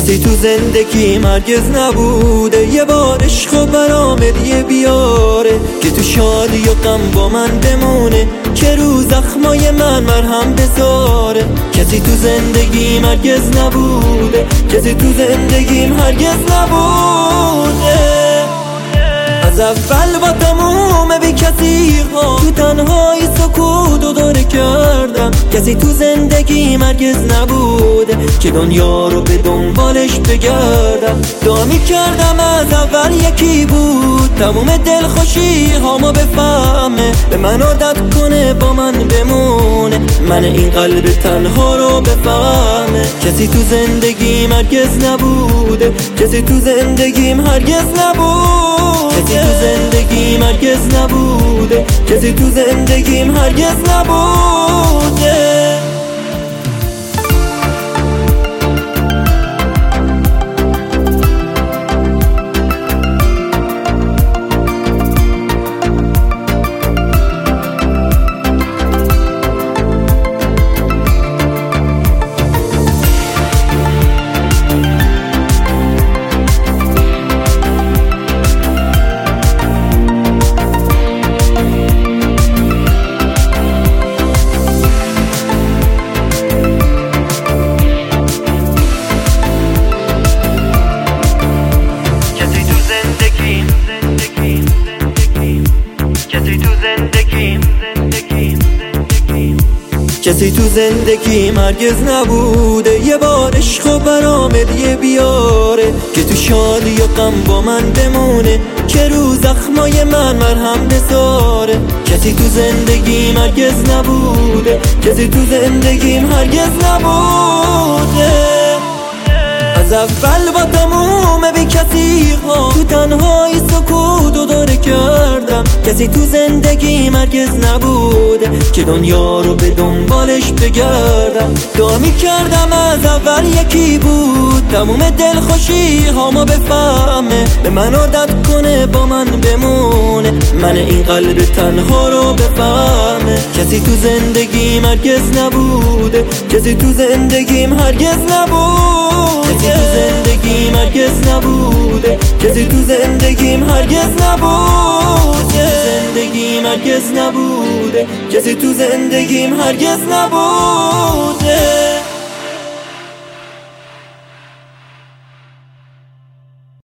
کسی تو زندگیم هرگز نبوده یه بار عشق برام هدیه بیاره که تو شادی و غم با من بمونه، که رو زخمای من مرهم بذاره. کسی تو زندگیم هرگز نبوده، کسی تو زندگیم هرگز نبوده. از اول با تموم بی کسی ها تو تنهایی سکوت و داره کردم. کسی تو زندگیم هرگز نبوده که دنیا رو به دنبالش بگردم. دعا میکردم از اول یکی بود، تموم دلخوشی هامو بفهمه، به من عادت کنه با من بمونه، من این قلب تنها رو بفهمه. کسی تو زندگیم هرگز نبوده، کسی تو زندگیم هرگز نبوده، کسی تو زندگیم هرگز نبوده، کسی تو زندگیم هرگز نبوده. کسی تو زندگیم هرگز نبوده یه بار عشق برام هدیه بیاره، که تو شادی و غم با من بمونه، که رو زخمای من مرهم بذاره. کسی تو زندگیم هرگز نبوده، کسی تو زندگیم هرگز نبوده. از اول با تموم بی کسی ها تو تنهایی سکوت و داره کردم. کسی تو زندگیم هرگز نبوده که دنیا رو به دنبالش بگردم. دعا میکردم از اول یکی بود، تموم دلخوشی هامو بفهمه، به من عادت کنه با من بمونه، من این قلب تنها رو بفهمه. کسی تو زندگیم هرگز نبوده، کسی تو زندگیم هرگز نبوده، کسی تو زندگیم هرگز نبوده، کسی تو زندگیم هرگز نبوده، زندگیم هرگز نبوده، کسی تو زندگیم هرگز نبوده.